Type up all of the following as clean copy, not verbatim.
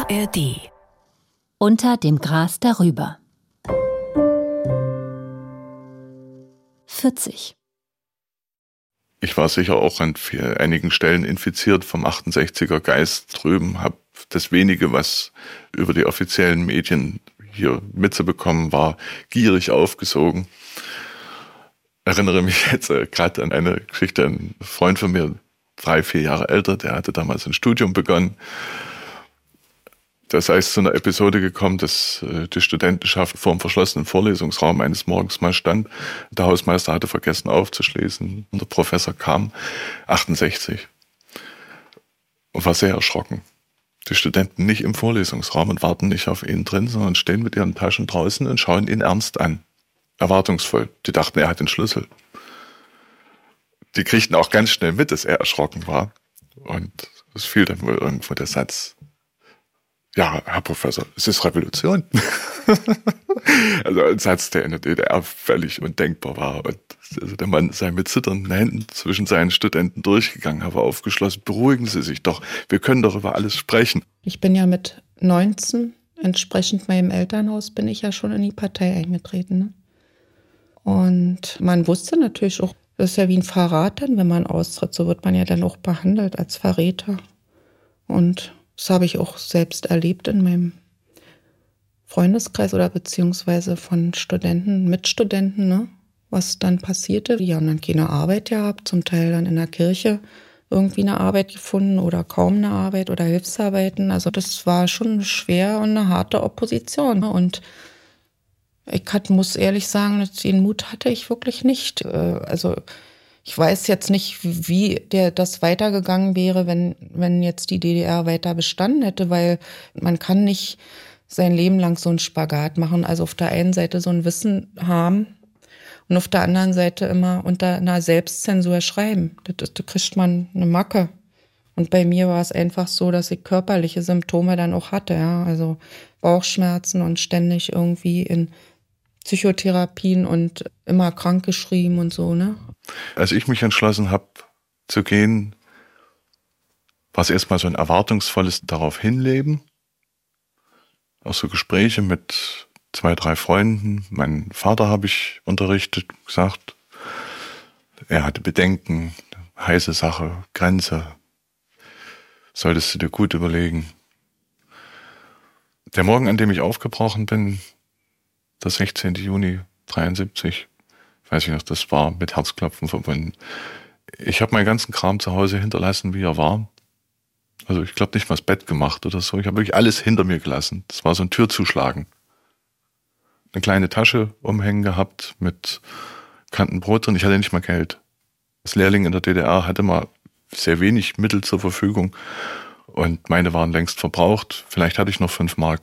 ARD. Unter dem Gras darüber. 40. Ich war sicher auch an einigen Stellen infiziert vom 68er Geist drüben, habe das wenige, was über die offiziellen Medien hier mitzubekommen war, gierig aufgesogen. Erinnere mich jetzt gerade an eine Geschichte, ein Freund von mir, 3-4 Jahre älter, der hatte damals ein Studium begonnen. Da sei es zu einer Episode gekommen, dass die Studentenschaft vor dem verschlossenen Vorlesungsraum eines Morgens mal stand. Der Hausmeister hatte vergessen aufzuschließen und der Professor kam, 68, und war sehr erschrocken. Die Studenten nicht im Vorlesungsraum und warten nicht auf ihn drin, sondern stehen mit ihren Taschen draußen und schauen ihn ernst an. Erwartungsvoll. Die dachten, er hat den Schlüssel. Die kriegten auch ganz schnell mit, dass er erschrocken war. Und es fiel dann wohl irgendwo der Satz: Ja, Herr Professor, es ist Revolution. Also ein Satz, der in der DDR völlig undenkbar war. Und also der Mann sei mit zitternden Händen zwischen seinen Studenten durchgegangen, aber aufgeschlossen: Beruhigen Sie sich doch, wir können doch über alles sprechen. Ich bin ja mit 19, entsprechend meinem Elternhaus, bin ich ja schon in die Partei eingetreten. Ne? Und man wusste natürlich auch, das ist ja wie ein Verrat dann, wenn man austritt. So wird man ja dann auch behandelt als Verräter. Und das habe ich auch selbst erlebt in meinem Freundeskreis oder beziehungsweise von Studenten, Mitstudenten, ne? Was dann passierte. Die haben dann keine Arbeit gehabt, zum Teil dann in der Kirche irgendwie eine Arbeit gefunden oder kaum eine Arbeit oder Hilfsarbeiten. Also das war schon schwer und eine harte Opposition. Und muss ehrlich sagen, den Mut hatte ich wirklich nicht. Also ich weiß jetzt nicht, wie das weitergegangen wäre, wenn jetzt die DDR weiter bestanden hätte, weil man kann nicht sein Leben lang so einen Spagat machen. Also auf der einen Seite so ein Wissen haben und auf der anderen Seite immer unter einer Selbstzensur schreiben. Da kriegt man eine Macke. Und bei mir war es einfach so, dass ich körperliche Symptome dann auch hatte. Ja? Also Bauchschmerzen und ständig irgendwie in Psychotherapien und immer krankgeschrieben und so, ne? Als ich mich entschlossen habe zu gehen, war es erstmal so ein erwartungsvolles darauf hinleben. Auch so Gespräche mit 2, 3 Freunden. Meinen Vater habe ich unterrichtet, gesagt, er hatte Bedenken, heiße Sache, Grenze. Solltest du dir gut überlegen. Der Morgen, an dem ich aufgebrochen bin, der 16. Juni 73, weiß ich noch, das war mit Herzklopfen verbunden. Ich habe meinen ganzen Kram zu Hause hinterlassen, wie er war. Also ich glaube nicht mal das Bett gemacht oder so. Ich habe wirklich alles hinter mir gelassen. Das war so ein Türzuschlagen. Eine kleine Tasche umhängen gehabt mit Kantenbrot drin. Ich hatte nicht mal Geld. Als Lehrling in der DDR hatte man sehr wenig Mittel zur Verfügung und meine waren längst verbraucht. Vielleicht hatte ich noch 5 Mark.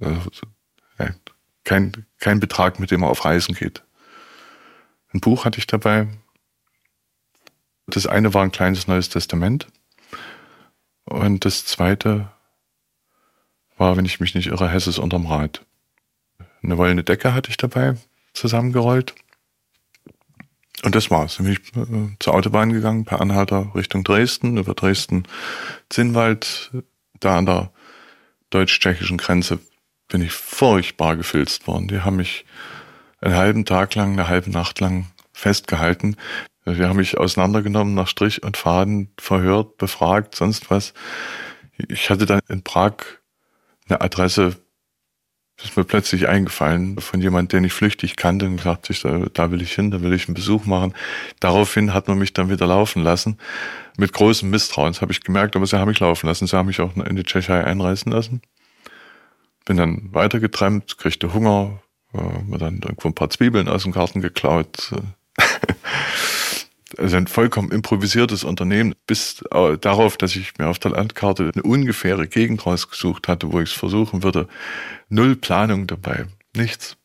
Kein Betrag, mit dem man auf Reisen geht. Ein Buch hatte ich dabei. Das eine war ein kleines Neues Testament. Und das zweite war, wenn ich mich nicht irre, Hesses unterm Rad. Eine wollene Decke hatte ich dabei, zusammengerollt. Und das war's. Dann bin ich zur Autobahn gegangen, per Anhalter Richtung Dresden, über Dresden-Zinnwald. Da an der deutsch-tschechischen Grenze bin ich furchtbar gefilzt worden. Die haben mich einen halben Tag lang, eine halbe Nacht lang festgehalten. Wir haben mich auseinandergenommen, nach Strich und Faden verhört, befragt, sonst was. Ich hatte dann in Prag eine Adresse, das ist mir plötzlich eingefallen, von jemandem, den ich flüchtig kannte, und gesagt, da will ich hin, da will ich einen Besuch machen. Daraufhin hat man mich dann wieder laufen lassen. Mit großem Misstrauen, das habe ich gemerkt, aber sie haben mich laufen lassen. Sie haben mich auch in die Tschechei einreisen lassen. Bin dann weitergetrennt, kriegte Hunger, mir dann irgendwo ein paar Zwiebeln aus dem Garten geklaut. Also ein vollkommen improvisiertes Unternehmen, bis darauf, dass ich mir auf der Landkarte eine ungefähre Gegend rausgesucht hatte, wo ich es versuchen würde. 0 Planung dabei, nichts.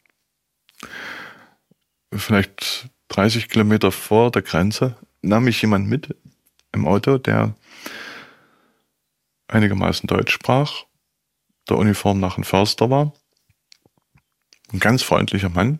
Vielleicht 30 Kilometer vor der Grenze nahm mich jemand mit im Auto, der einigermaßen Deutsch sprach, der Uniform nach ein Förster war. Ein ganz freundlicher Mann,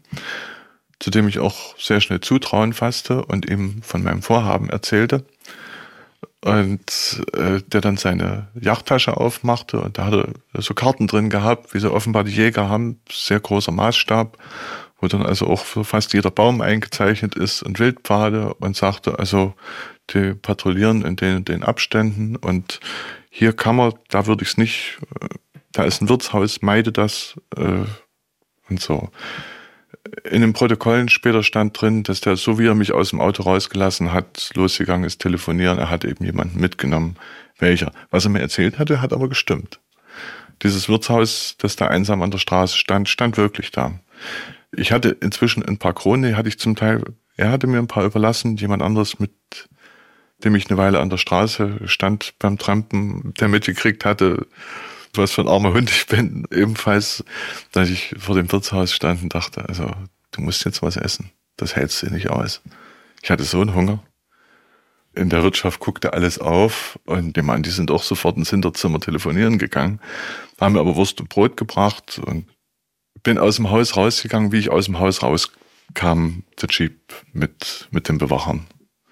zu dem ich auch sehr schnell Zutrauen fasste und ihm von meinem Vorhaben erzählte. Und der dann seine Yachttasche aufmachte und da hat er so Karten drin gehabt, wie sie offenbar die Jäger haben, sehr großer Maßstab, wo dann also auch für fast jeder Baum eingezeichnet ist und Wildpfade und sagte also, die patrouillieren in den Abständen und hier kann man, da würde ich es nicht, da ist ein Wirtshaus, meide das und so. In den Protokollen später stand drin, dass der, so wie er mich aus dem Auto rausgelassen hat, losgegangen ist, telefonieren. Er hat eben jemanden mitgenommen. Welcher? Was er mir erzählt hatte, hat aber gestimmt. Dieses Wirtshaus, das da einsam an der Straße stand wirklich da. Ich hatte inzwischen ein paar Kronen, hatte ich zum Teil, er hatte mir ein paar überlassen, jemand anderes, mit dem ich eine Weile an der Straße stand beim Trampen, der mitgekriegt hatte, was für ein armer Hund ich bin, ebenfalls, dass ich vor dem Wirtshaus stand und dachte, also, du musst jetzt was essen. Das hältst du nicht aus. Ich hatte so einen Hunger. In der Wirtschaft guckte alles auf und die Mann, die sind auch sofort ins Hinterzimmer telefonieren gegangen, haben mir aber Wurst und Brot gebracht und bin aus dem Haus rausgegangen, wie ich aus dem Haus rauskam, der Jeep mit den Bewachern.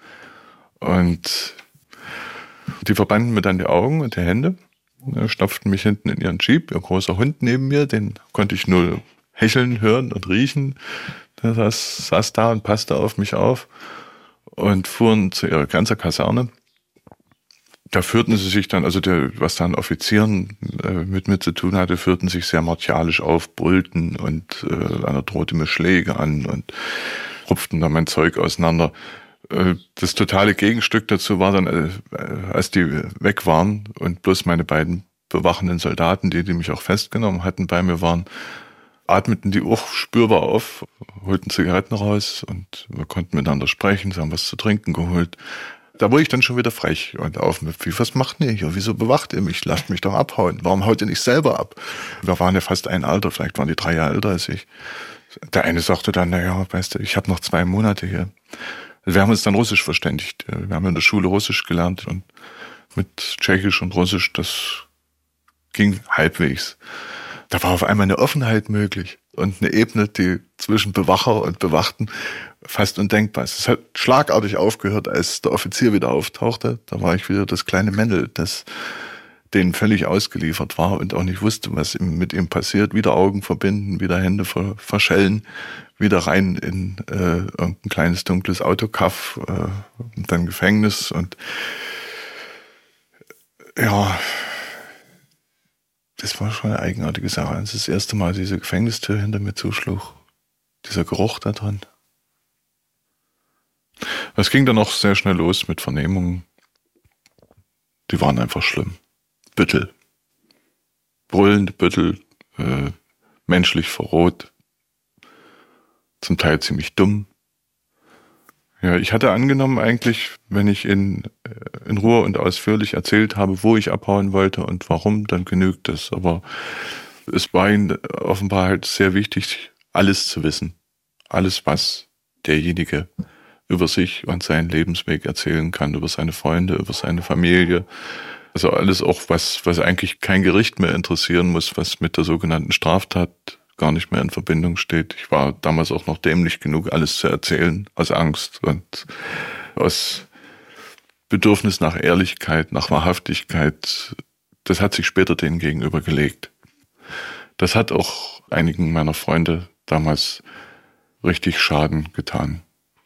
Und die verbanden mir dann die Augen und die Hände, stopften mich hinten in ihren Jeep, ihr großer Hund neben mir, den konnte ich nur hecheln, hören und riechen. Der saß da und passte auf mich auf und fuhren zu ihrer ganzen Kaserne. Da führten sie sich dann, also was da an Offizieren mit mir zu tun hatte, führten sich sehr martialisch auf, brüllten und einer drohte mir Schläge an und rupften dann mein Zeug auseinander. Das totale Gegenstück dazu war dann, als die weg waren und bloß meine beiden bewachenden Soldaten, die mich auch festgenommen hatten, bei mir waren, atmeten die auch spürbar auf, holten Zigaretten raus und wir konnten miteinander sprechen, sie haben was zu trinken geholt. Da wurde ich dann schon wieder frech und aufmüpfig. Was macht ihr hier? Wieso bewacht ihr mich? Lasst mich doch abhauen. Warum haut ihr nicht selber ab? Wir waren ja fast ein Alter, vielleicht waren die 3 Jahre älter als ich. Der eine sagte dann, naja, weißt du, ich habe noch 2 Monate hier. Wir haben uns dann Russisch verständigt. Wir haben in der Schule Russisch gelernt und mit Tschechisch und Russisch, das ging halbwegs. Da war auf einmal eine Offenheit möglich und eine Ebene, die zwischen Bewacher und Bewachten fast undenkbar ist. Es hat schlagartig aufgehört, als der Offizier wieder auftauchte. Da war ich wieder das kleine Männel, das denen völlig ausgeliefert war und auch nicht wusste, was mit ihm passiert. Wieder Augen verbinden, wieder Hände verschellen, wieder rein in irgendein kleines dunkles Autokaff und dann Gefängnis. Und ja, das war schon eine eigenartige Sache. Als das erste Mal diese Gefängnistür hinter mir zuschlug, dieser Geruch da drin. Es ging dann auch sehr schnell los mit Vernehmungen. Die waren einfach schlimm. Büttel. Brüllende Büttel, menschlich verroht, zum Teil ziemlich dumm. Ja, ich hatte angenommen eigentlich, wenn ich in Ruhe und ausführlich erzählt habe, wo ich abhauen wollte und warum, dann genügt das. Aber es war ihnen offenbar halt sehr wichtig, alles zu wissen. Alles, was derjenige über sich und seinen Lebensweg erzählen kann, über seine Freunde, über seine Familie. Also alles auch, was eigentlich kein Gericht mehr interessieren muss, was mit der sogenannten Straftat gar nicht mehr in Verbindung steht. Ich war damals auch noch dämlich genug, alles zu erzählen, aus Angst und aus Bedürfnis nach Ehrlichkeit, nach Wahrhaftigkeit. Das hat sich später denen gegenüber gelegt. Das hat auch einigen meiner Freunde damals richtig Schaden getan.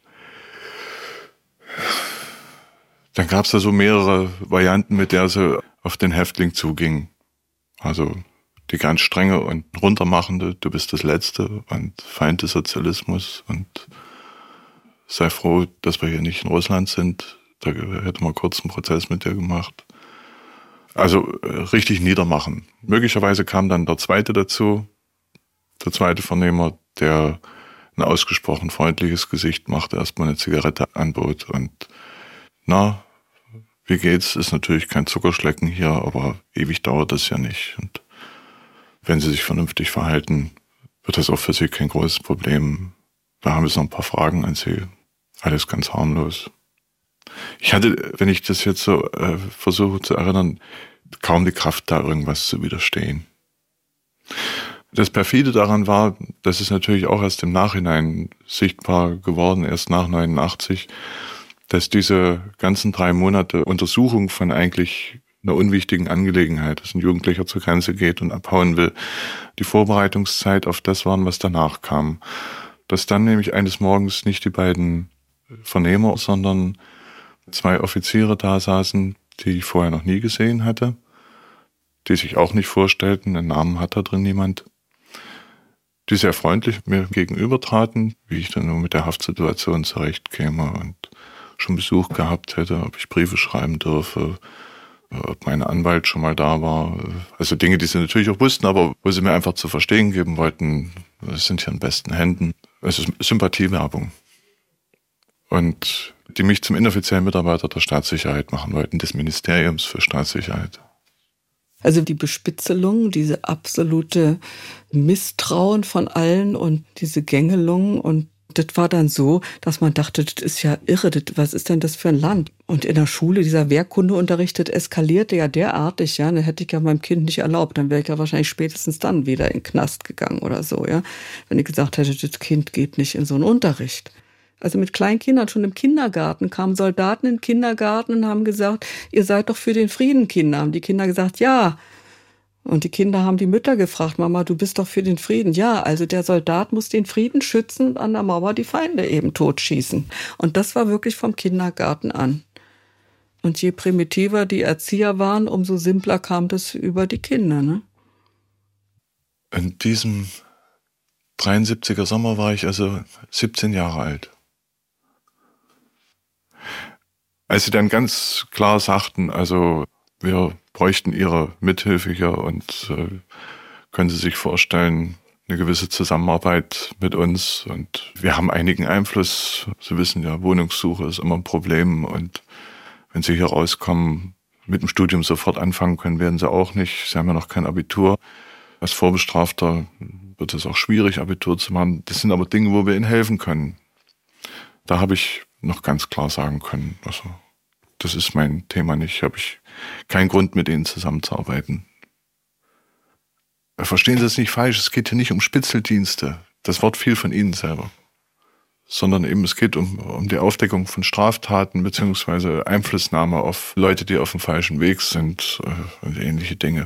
Dann gab es da so mehrere Varianten, mit der sie auf den Häftling zuging. Also die ganz strenge und runtermachende, du bist das Letzte und Feind des Sozialismus und sei froh, dass wir hier nicht in Russland sind. Da hätte man kurz einen Prozess mit dir gemacht. Also richtig niedermachen. Möglicherweise kam dann der zweite dazu, der zweite Vernehmer, der ein ausgesprochen freundliches Gesicht machte, erstmal eine Zigarette anbot und na, wie geht's? Ist natürlich kein Zuckerschlecken hier, aber ewig dauert das ja nicht. Und wenn sie sich vernünftig verhalten, wird das auch für sie kein großes Problem. Wir haben jetzt noch ein paar Fragen an sie. Alles ganz harmlos. Ich hatte, wenn ich das jetzt so versuche zu erinnern, kaum die Kraft, da irgendwas zu widerstehen. Das Perfide daran war, das ist natürlich auch erst im Nachhinein sichtbar geworden, erst nach 89, dass diese ganzen 3 Monate Untersuchung von eigentlich einer unwichtigen Angelegenheit, dass ein Jugendlicher zur Grenze geht und abhauen will, die Vorbereitungszeit auf das waren, was danach kam. Dass dann nämlich eines Morgens nicht die beiden Vernehmer, sondern 2 Offiziere da saßen, die ich vorher noch nie gesehen hatte, die sich auch nicht vorstellten, einen Namen hat da drin niemand, die sehr freundlich mir gegenüber traten, wie ich dann nur mit der Haftsituation zurechtkäme und schon Besuch gehabt hätte, ob ich Briefe schreiben dürfe, ob mein Anwalt schon mal da war. Also Dinge, die sie natürlich auch wussten, aber wo sie mir einfach zu verstehen geben wollten, wir sind hier in besten Händen. Es ist Sympathiewerbung. Und die mich zum inoffiziellen Mitarbeiter der Staatssicherheit machen wollten, des Ministeriums für Staatssicherheit. Also die Bespitzelung, diese absolute Misstrauen von allen und diese Gängelung, und das war dann so, dass man dachte, das ist ja irre, was ist denn das für ein Land? Und in der Schule, dieser Wehrkundeunterricht, das eskalierte ja derartig, ja, dann hätte ich ja meinem Kind nicht erlaubt, dann wäre ich ja wahrscheinlich spätestens dann wieder in den Knast gegangen oder so, ja, wenn ich gesagt hätte, das Kind geht nicht in so einen Unterricht. Also mit kleinen Kindern, schon im Kindergarten, kamen Soldaten in den Kindergarten und haben gesagt, ihr seid doch für den Frieden, Kinder. Haben die Kinder gesagt, ja. Und die Kinder haben die Mütter gefragt, Mama, du bist doch für den Frieden. Ja, also der Soldat muss den Frieden schützen und an der Mauer die Feinde eben totschießen. Und das war wirklich vom Kindergarten an. Und je primitiver die Erzieher waren, umso simpler kam das über die Kinder, ne? In diesem 73er Sommer war ich also 17 Jahre alt. Als sie dann ganz klar sagten, also wir bräuchten Ihre Mithilfe hier und können Sie sich vorstellen, eine gewisse Zusammenarbeit mit uns und wir haben einigen Einfluss. Sie wissen ja, Wohnungssuche ist immer ein Problem und wenn Sie hier rauskommen, mit dem Studium sofort anfangen können, werden Sie auch nicht. Sie haben ja noch kein Abitur. Als Vorbestrafter wird es auch schwierig, Abitur zu machen. Das sind aber Dinge, wo wir Ihnen helfen können. Da habe ich noch ganz klar sagen können, also das ist mein Thema nicht, habe ich keinen Grund, mit Ihnen zusammenzuarbeiten. Verstehen Sie es nicht falsch, es geht hier nicht um Spitzeldienste, das Wort fiel von Ihnen selber, sondern eben es geht um die Aufdeckung von Straftaten beziehungsweise Einflussnahme auf Leute, die auf dem falschen Weg sind und ähnliche Dinge.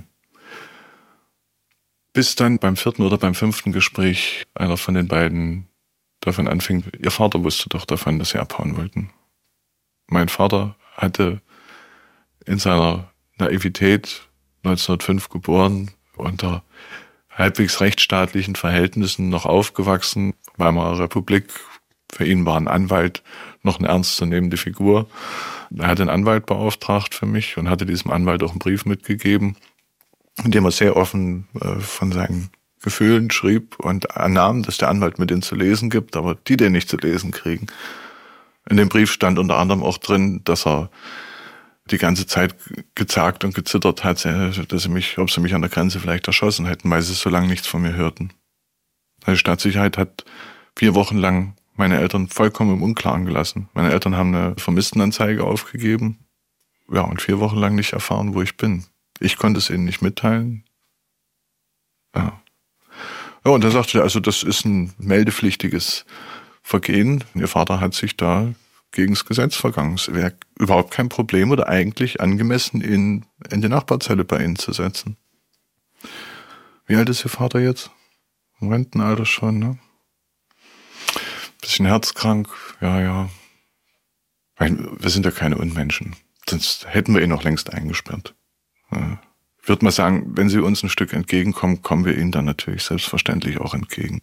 Bis dann beim 4. oder beim 5. Gespräch einer von den beiden davon anfing, Ihr Vater wusste doch davon, dass Sie abhauen wollten. Mein Vater hatte in seiner Naivität 1905 geboren, unter halbwegs rechtsstaatlichen Verhältnissen noch aufgewachsen, Weimarer Republik. Für ihn war ein Anwalt noch eine ernstzunehmende Figur. Er hat einen Anwalt beauftragt für mich und hatte diesem Anwalt auch einen Brief mitgegeben, in dem er sehr offen von seinen Gefühlen schrieb und annahm, dass der Anwalt mir den zu lesen gibt, aber die den nicht zu lesen kriegen. In dem Brief stand unter anderem auch drin, dass er die ganze Zeit gezagt und gezittert hat, ob sie mich an der Grenze vielleicht erschossen hätten, weil sie so lange nichts von mir hörten. Die Staatssicherheit hat 4 Wochen lang meine Eltern vollkommen im Unklaren gelassen. Meine Eltern haben eine Vermisstenanzeige aufgegeben, ja, und 4 Wochen lang nicht erfahren, wo ich bin. Ich konnte es ihnen nicht mitteilen. Ja. Ja, und er sagte, also das ist ein meldepflichtiges Vergehen. Ihr Vater hat sich da gegen das Gesetz vergangen. Es wäre überhaupt kein Problem oder eigentlich angemessen, ihn in die Nachbarzelle bei Ihnen zu setzen. Wie alt ist Ihr Vater jetzt? Im Rentenalter schon, ne? Bisschen herzkrank, ja. Wir sind ja keine Unmenschen. Sonst hätten wir ihn noch längst eingesperrt. Ich würde mal sagen, wenn Sie uns ein Stück entgegenkommen, kommen wir Ihnen dann natürlich selbstverständlich auch entgegen.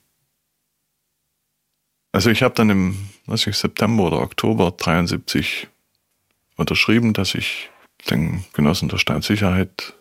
Also ich habe dann im September oder Oktober 73 unterschrieben, dass ich den Genossen der Staatssicherheit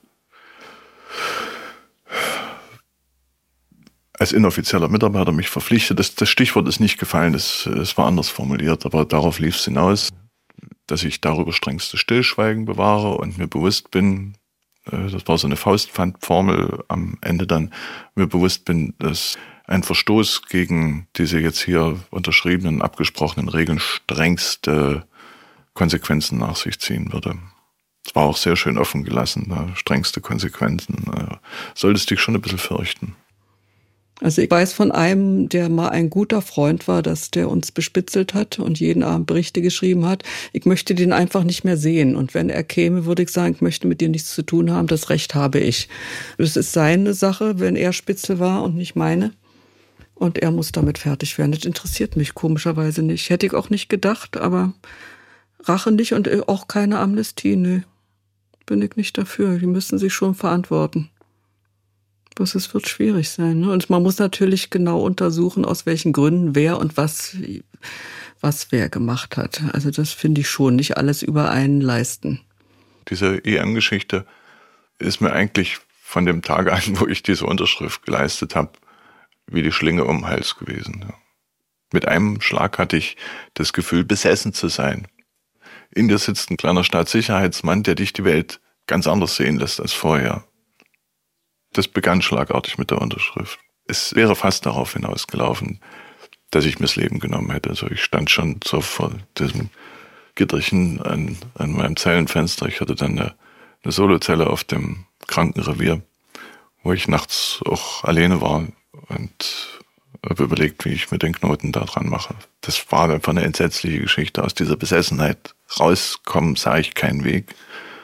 als inoffizieller Mitarbeiter mich verpflichte. Das Stichwort ist nicht gefallen, es war anders formuliert, aber darauf lief es hinaus, dass ich darüber strengstes Stillschweigen bewahre und mir bewusst bin, das war so eine Faustpfandformel am Ende dann, mir bewusst bin, dass ein Verstoß gegen diese jetzt hier unterschriebenen, abgesprochenen Regeln strengste Konsequenzen nach sich ziehen würde. Es war auch sehr schön offen gelassen, strengste Konsequenzen. Solltest dich schon ein bisschen fürchten. Also ich weiß von einem, der mal ein guter Freund war, dass der uns bespitzelt hat und jeden Abend Berichte geschrieben hat. Ich möchte den einfach nicht mehr sehen. Und wenn er käme, würde ich sagen, ich möchte mit dir nichts zu tun haben. Das Recht habe ich. Das ist seine Sache, wenn er Spitzel war und nicht meine. Und er muss damit fertig werden. Das interessiert mich komischerweise nicht. Hätte ich auch nicht gedacht, aber Rache nicht und auch keine Amnestie. Nö, bin ich nicht dafür. Die müssen sich schon verantworten. Bloß es wird schwierig sein. Ne? Und man muss natürlich genau untersuchen, aus welchen Gründen wer und was wer gemacht hat. Also das finde ich schon, nicht alles über einen leisten. Diese EM-Geschichte ist mir eigentlich von dem Tag an, wo ich diese Unterschrift geleistet habe, wie die Schlinge um den Hals gewesen. Ja. Mit einem Schlag hatte ich das Gefühl, besessen zu sein. In dir sitzt ein kleiner Staatssicherheitsmann, der dich die Welt ganz anders sehen lässt als vorher. Das begann schlagartig mit der Unterschrift. Es wäre fast darauf hinausgelaufen, dass ich mir das Leben genommen hätte. Also ich stand schon so vor diesem Gitterchen an meinem Zellenfenster. Ich hatte dann eine Solozelle auf dem Krankenrevier, wo ich nachts auch alleine war und habe überlegt, wie ich mit den Knoten da dran mache. Das war einfach eine entsetzliche Geschichte. Aus dieser Besessenheit rauskommen sah ich keinen Weg.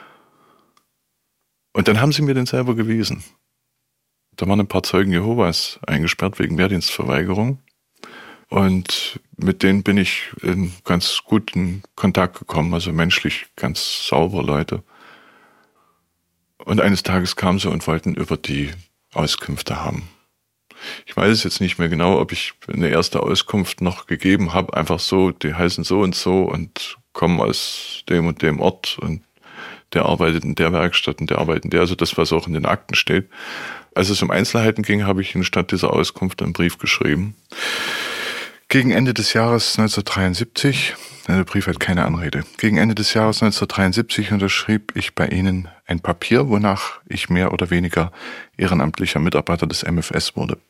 Und dann haben sie mir den selber gewiesen. Da waren ein paar Zeugen Jehovas eingesperrt wegen Wehrdienstverweigerung. Und mit denen bin ich in ganz guten Kontakt gekommen, also menschlich ganz sauber Leute. Und eines Tages kamen sie und wollten über die Auskünfte haben. Ich weiß es jetzt nicht mehr genau, ob ich eine erste Auskunft noch gegeben habe, einfach so, die heißen so und kommen aus dem und dem Ort und der arbeitet in der Werkstatt und der arbeitet in der, also das, was auch in den Akten steht. Als es um Einzelheiten ging, habe ich anstatt dieser Auskunft einen Brief geschrieben. Gegen Ende des Jahres 1973, der Brief hat keine Anrede, gegen Ende des Jahres 1973 unterschrieb ich bei Ihnen ein Papier, wonach ich mehr oder weniger ehrenamtlicher Mitarbeiter des MFS wurde.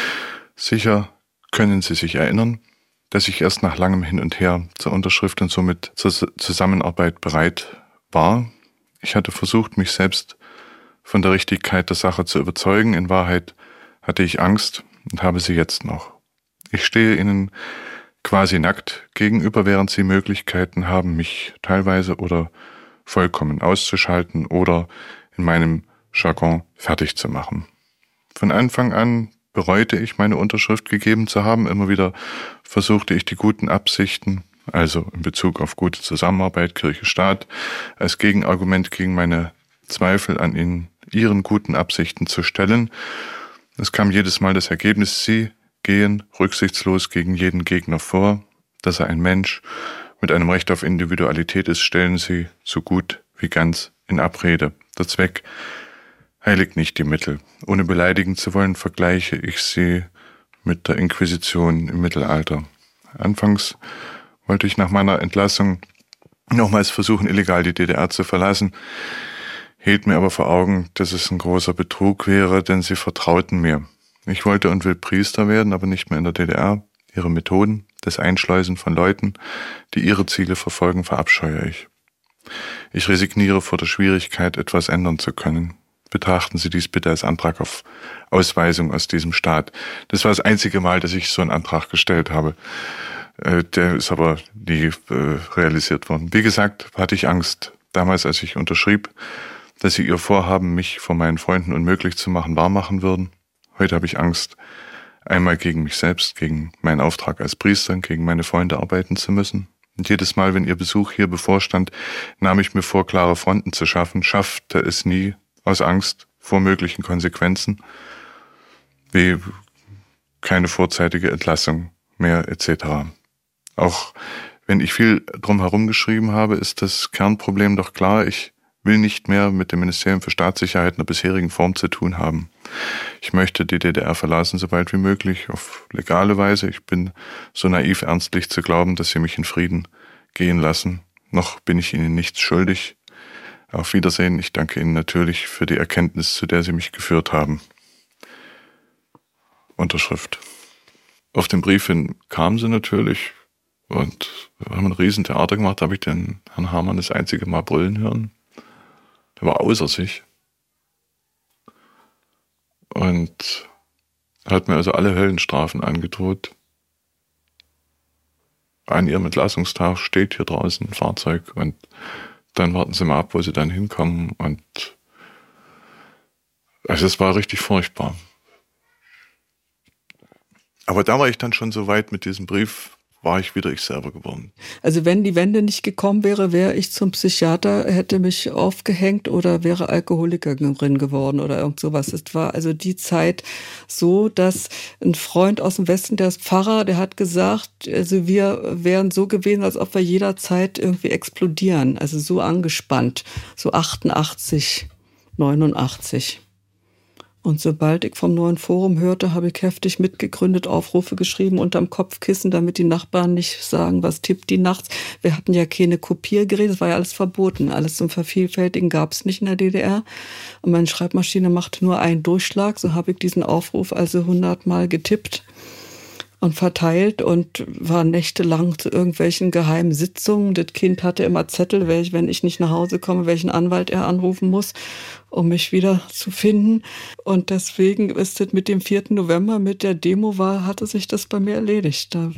Sicher können Sie sich erinnern, dass ich erst nach langem Hin und Her zur Unterschrift und somit zur Zusammenarbeit bereit war. Ich hatte versucht, mich selbst von der Richtigkeit der Sache zu überzeugen. In Wahrheit hatte ich Angst und habe sie jetzt noch. Ich stehe Ihnen quasi nackt gegenüber, während Sie Möglichkeiten haben, mich teilweise oder vollkommen auszuschalten oder in meinem Jargon fertig zu machen. Von Anfang an bereute ich, meine Unterschrift gegeben zu haben. Immer wieder versuchte ich die guten Absichten, also in Bezug auf gute Zusammenarbeit, Kirche-Staat, als Gegenargument gegen meine Zweifel an Ihren guten Absichten zu stellen. Es kam jedes Mal das Ergebnis, Sie gehen rücksichtslos gegen jeden Gegner vor. Dass er ein Mensch mit einem Recht auf Individualität ist, stellen Sie so gut wie ganz in Abrede. Der Zweck heiligt nicht die Mittel. Ohne beleidigen zu wollen, vergleiche ich sie mit der Inquisition im Mittelalter. Anfangs wollte ich nach meiner Entlassung nochmals versuchen, illegal die DDR zu verlassen, hielt mir aber vor Augen, dass es ein großer Betrug wäre, denn sie vertrauten mir. Ich wollte und will Priester werden, aber nicht mehr in der DDR. Ihre Methoden, das Einschleusen von Leuten, die ihre Ziele verfolgen, verabscheue ich. Ich resigniere vor der Schwierigkeit, etwas ändern zu können. Betrachten Sie dies bitte als Antrag auf Ausweisung aus diesem Staat. Das war das einzige Mal, dass ich so einen Antrag gestellt habe. Der ist aber nie realisiert worden. Wie gesagt, hatte ich Angst, damals, als ich unterschrieb, dass sie ihr Vorhaben, mich vor meinen Freunden unmöglich zu machen, wahrmachen würden. Heute habe ich Angst, einmal gegen mich selbst, gegen meinen Auftrag als Priester, gegen meine Freunde arbeiten zu müssen. Und jedes Mal, wenn ihr Besuch hier bevorstand, nahm ich mir vor, klare Fronten zu schaffen, schaffte es nie aus Angst vor möglichen Konsequenzen, wie keine vorzeitige Entlassung mehr etc. Auch wenn ich viel drumherum geschrieben habe, ist das Kernproblem doch klar. Ich will nicht mehr mit dem Ministerium für Staatssicherheit in der bisherigen Form zu tun haben. Ich möchte die DDR verlassen, so bald wie möglich, auf legale Weise. Ich bin so naiv, ernstlich zu glauben, dass sie mich in Frieden gehen lassen. Noch bin ich Ihnen nichts schuldig. Auf Wiedersehen. Ich danke Ihnen natürlich für die Erkenntnis, zu der Sie mich geführt haben. Unterschrift. Auf den Brief hin kamen sie natürlich und wir haben ein Riesentheater gemacht. Da habe ich den Herrn Hamann das einzige Mal brüllen hören. Der war außer sich. Und Hat mir also alle Höllenstrafen angedroht. An ihrem Entlassungstag steht hier draußen ein Fahrzeug und dann warten Sie mal ab, wo Sie dann hinkommen. Und also es war richtig furchtbar. Aber da war ich dann schon so weit mit diesem Brief, war ich wieder ich selber geworden. Also wenn die Wende nicht gekommen wäre, wäre ich zum Psychiater, hätte mich aufgehängt oder wäre Alkoholikerin geworden oder irgend sowas. Es war also die Zeit so, dass ein Freund aus dem Westen, der ist Pfarrer, der hat gesagt, also wir wären so gewesen, als ob wir jederzeit irgendwie explodieren. Also so angespannt, so 88, 89. Und sobald ich vom neuen Forum hörte, habe ich heftig mitgegründet, Aufrufe geschrieben unterm Kopfkissen, damit die Nachbarn nicht sagen, was tippt die nachts. Wir hatten ja keine Kopiergeräte, das war ja alles verboten. Alles zum Vervielfältigen gab es nicht in der DDR. Und meine Schreibmaschine machte nur einen Durchschlag. So habe ich diesen Aufruf also 100-mal getippt und verteilt und war nächtelang zu irgendwelchen geheimen Sitzungen. Das Kind hatte immer Zettel, wenn ich nicht nach Hause komme, welchen Anwalt er anrufen muss, um mich wieder zu finden. Und deswegen ist das mit dem 4. November, mit der Demo hatte sich das bei mir erledigt. Da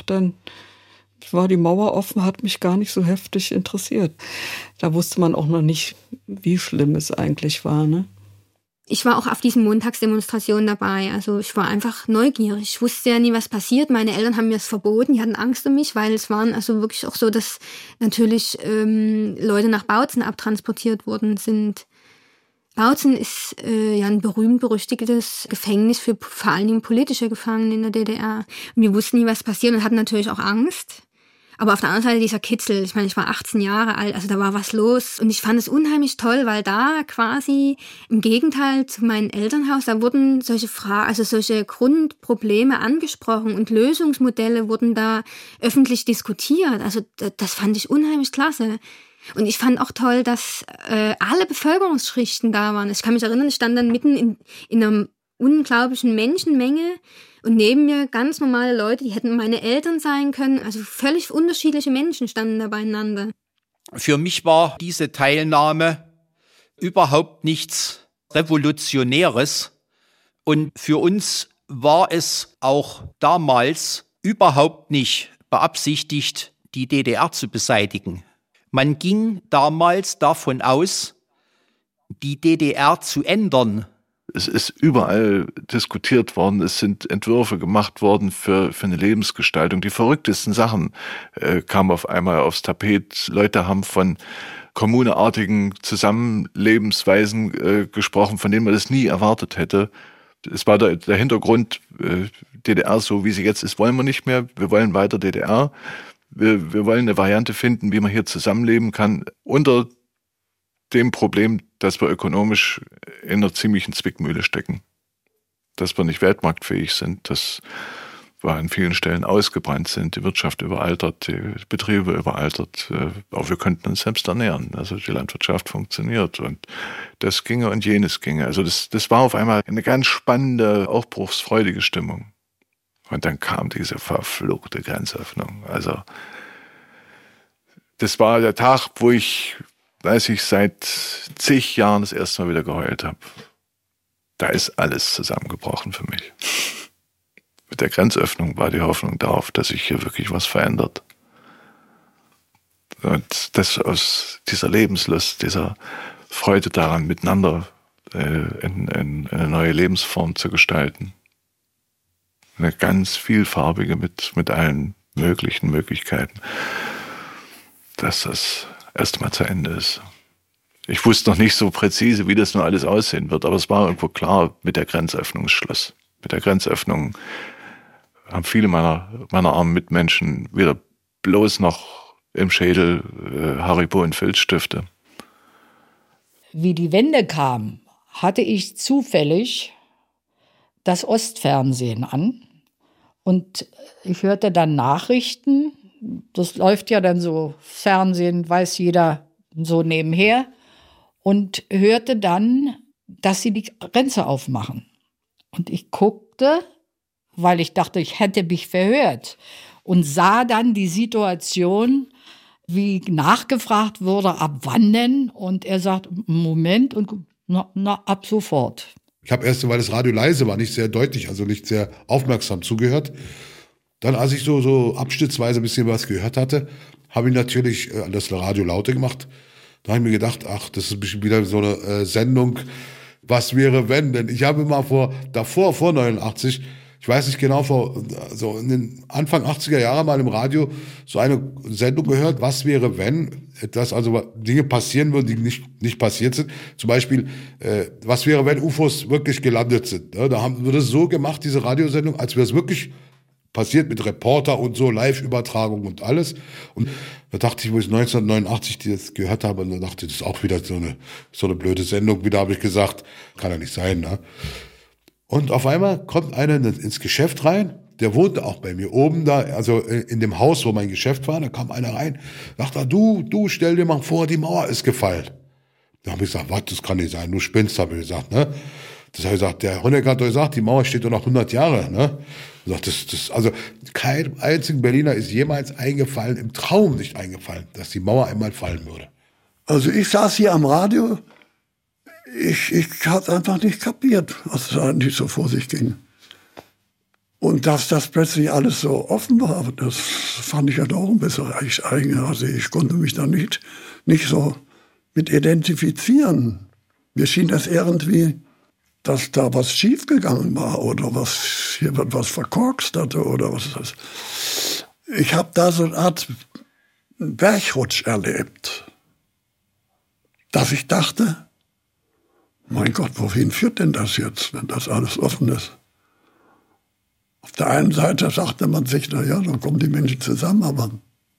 war die Mauer offen, hat mich gar nicht so heftig interessiert. Da wusste man auch noch nicht, wie schlimm es eigentlich war, ne? Ich war auch auf diesen Montagsdemonstrationen dabei. Also ich war einfach neugierig. Ich wusste ja nie, was passiert. Meine Eltern haben mir es verboten. Die hatten Angst um mich, weil es waren also wirklich auch so, dass natürlich Leute nach Bautzen abtransportiert worden sind. Bautzen ist ja ein berühmt-berüchtigtes Gefängnis für vor allen Dingen politische Gefangene in der DDR. Und wir wussten nie, was passiert und hatten natürlich auch Angst. Aber auf der anderen Seite dieser Kitzel, ich meine, ich war 18 Jahre alt, also da war was los. Und ich fand es unheimlich toll, weil da quasi im Gegenteil zu meinem Elternhaus, da wurden solche solche Grundprobleme angesprochen und Lösungsmodelle wurden da öffentlich diskutiert. Also das fand ich unheimlich klasse. Und ich fand auch toll, dass alle Bevölkerungsschichten da waren. Ich kann mich erinnern, ich stand dann mitten in einer unglaublichen Menschenmenge und neben mir ganz normale Leute, die hätten meine Eltern sein können. Also völlig unterschiedliche Menschen standen da beieinander. Für mich war diese Teilnahme überhaupt nichts Revolutionäres. Und für uns war es auch damals überhaupt nicht beabsichtigt, die DDR zu beseitigen. Man ging damals davon aus, die DDR zu ändern. Es ist überall diskutiert worden, es sind Entwürfe gemacht worden für eine Lebensgestaltung. Die verrücktesten Sachen kamen auf einmal aufs Tapet. Leute haben von kommuneartigen Zusammenlebensweisen gesprochen, von denen man das nie erwartet hätte. Es war der Hintergrund, DDR so wie sie jetzt ist, wollen wir nicht mehr. Wir wollen weiter DDR. Wir wollen eine Variante finden, wie man hier zusammenleben kann, unter dem Problem, dass wir ökonomisch in einer ziemlichen Zwickmühle stecken. Dass wir nicht weltmarktfähig sind, dass wir an vielen Stellen ausgebrannt sind, die Wirtschaft überaltert, die Betriebe überaltert, auch wir könnten uns selbst ernähren. Also die Landwirtschaft funktioniert und das ginge und jenes ginge. Also das war auf einmal eine ganz spannende, aufbruchsfreudige Stimmung. Und dann kam diese verfluchte Grenzöffnung. Also das war der Tag, wo ich seit zig Jahren das erste Mal wieder geheult habe. Da ist alles zusammengebrochen für mich. Mit der Grenzöffnung war die Hoffnung darauf, dass sich hier wirklich was verändert. Und das aus dieser Lebenslust, dieser Freude daran, miteinander eine neue Lebensform zu gestalten. Eine ganz vielfarbige mit allen möglichen Möglichkeiten, dass das erstmal zu Ende ist. Ich wusste noch nicht so präzise, wie das nur alles aussehen wird, aber es war irgendwo klar, mit der Grenzöffnung ist Schluss. Mit der Grenzöffnung haben viele meiner armen Mitmenschen wieder bloß noch im Schädel Haribo und Filzstifte. Wie die Wende kam, hatte ich zufällig das Ostfernsehen an und ich hörte dann Nachrichten. Das läuft ja dann so, Fernsehen weiß jeder so nebenher. Und hörte dann, dass sie die Grenze aufmachen. Und ich guckte, weil ich dachte, ich hätte mich verhört. Und sah dann die Situation, wie nachgefragt wurde, ab wann denn? Und er sagt, Moment, und ab sofort. Ich habe erst, weil das Radio leise war, nicht sehr deutlich, also nicht sehr aufmerksam zugehört. Dann, als ich so abschnittsweise ein bisschen was gehört hatte, habe ich natürlich das Radio lauter gemacht. Da habe ich mir gedacht, ach, das ist ein bisschen wieder so eine Sendung, was wäre wenn? Denn ich habe immer vor 89, ich weiß nicht genau, so in den Anfang 80er Jahre mal im Radio so eine Sendung gehört, was wäre wenn, also Dinge passieren würden, die nicht passiert sind. Zum Beispiel, was wäre, wenn UFOs wirklich gelandet sind. Ne? Da wurde es so gemacht, diese Radiosendung, als wäre es wirklich passiert mit Reporter und so, Live-Übertragung und alles. Und da dachte ich, wo ich 1989 das gehört habe, und da dachte ich, das ist auch wieder so eine blöde Sendung. Wieder habe ich gesagt, kann ja nicht sein, ne? Und auf einmal kommt einer ins Geschäft rein, der wohnte auch bei mir oben da, also in dem Haus, wo mein Geschäft war, da kam einer rein, sagte, du, stell dir mal vor, die Mauer ist gefallen. Da habe ich gesagt, was, das kann nicht sein, du spinnst, habe ich gesagt, ne? Das habe ich gesagt, der Honecker hat doch gesagt, die Mauer steht doch noch 100 Jahre, ne? Ich sag, also kein einzigen Berliner ist jemals eingefallen, im Traum nicht eingefallen, dass die Mauer einmal fallen würde. Also ich saß hier am Radio, ich habe einfach nicht kapiert, was da eigentlich so vor sich ging. Und dass das plötzlich alles so offen war, das fand ich ja doch ein bisschen eigen. Also ich konnte mich da nicht so mit identifizieren. Mir schien das irgendwie, dass da was schiefgegangen war oder hier wird was verkorkst hatte oder was ist das. Ich habe da so eine Art Bergrutsch erlebt, dass ich dachte, mein Gott, wohin führt denn das jetzt, wenn das alles offen ist? Auf der einen Seite sagte man sich, na ja, dann kommen die Menschen zusammen, aber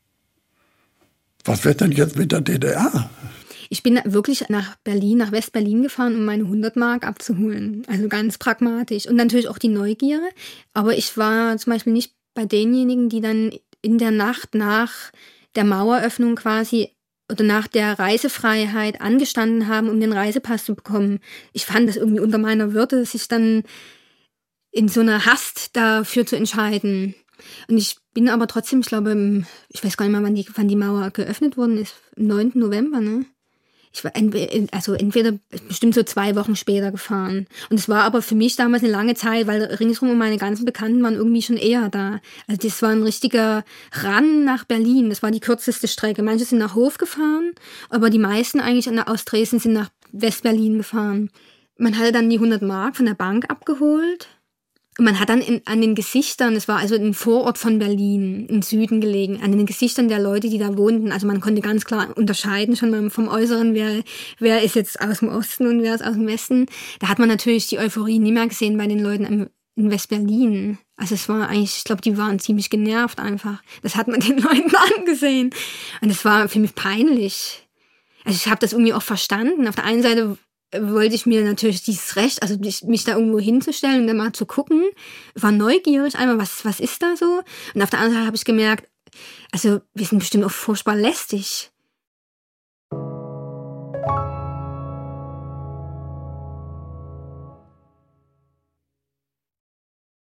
was wird denn jetzt mit der DDR? Ich bin wirklich nach West-Berlin gefahren, um meine 100 Mark abzuholen. Also ganz pragmatisch. Und natürlich auch die Neugier. Aber ich war zum Beispiel nicht bei denjenigen, die dann in der Nacht nach der Maueröffnung quasi oder nach der Reisefreiheit angestanden haben, um den Reisepass zu bekommen. Ich fand das irgendwie unter meiner Würde, sich dann in so einer Hast dafür zu entscheiden. Und ich bin aber trotzdem, ich glaube, ich weiß gar nicht mehr, wann die Mauer geöffnet worden ist. Am 9. November, ne? Ich war entweder bestimmt so 2 Wochen später gefahren. Und es war aber für mich damals eine lange Zeit, weil ringsrum meine ganzen Bekannten waren irgendwie schon eher da. Also das war ein richtiger Run nach Berlin. Das war die kürzeste Strecke. Manche sind nach Hof gefahren, aber die meisten eigentlich aus Dresden sind nach West-Berlin gefahren. Man hatte dann die 100 Mark von der Bank abgeholt. Und man hat dann an den Gesichtern, es war also ein Vorort von Berlin, im Süden gelegen, an den Gesichtern der Leute, die da wohnten, also man konnte ganz klar unterscheiden, schon mal vom Äußeren, wer ist jetzt aus dem Osten und wer ist aus dem Westen. Da hat man natürlich die Euphorie nie mehr gesehen bei den Leuten in West-Berlin. Also es war eigentlich, ich glaube, die waren ziemlich genervt einfach. Das hat man den Leuten angesehen. Und es war für mich peinlich. Also ich habe das irgendwie auch verstanden. Auf der einen Seite wollte ich mir natürlich dieses Recht, also mich da irgendwo hinzustellen und dann mal zu gucken, war neugierig einmal, was ist da so? Und auf der anderen Seite habe ich gemerkt, also wir sind bestimmt auch furchtbar lästig.